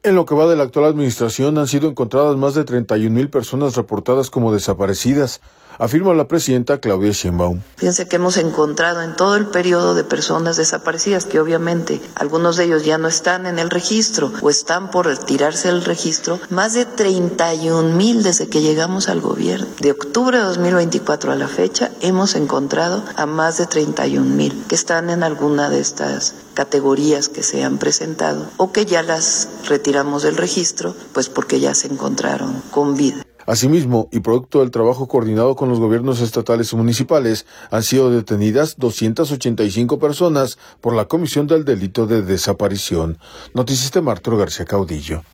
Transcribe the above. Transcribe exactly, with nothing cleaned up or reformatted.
En lo que va de la actual administración han sido encontradas más de treinta y un mil personas reportadas como desaparecidas, afirma la presidenta Claudia Sheinbaum. Fíjense que hemos encontrado en todo el periodo de personas desaparecidas, que obviamente algunos de ellos ya no están en el registro o están por retirarse del registro, más de treinta y un mil desde que llegamos al gobierno. De octubre de dos mil veinticuatro a la fecha hemos encontrado a más de treinta y un mil que están en alguna de estas categorías que se han presentado o que ya las retiramos del registro, pues porque ya se encontraron con vida. Asimismo, y producto del trabajo coordinado con los gobiernos estatales y municipales, han sido detenidas doscientas ochenta y cinco personas por la comisión del delito de desaparición. Noticista Arturo García Caudillo.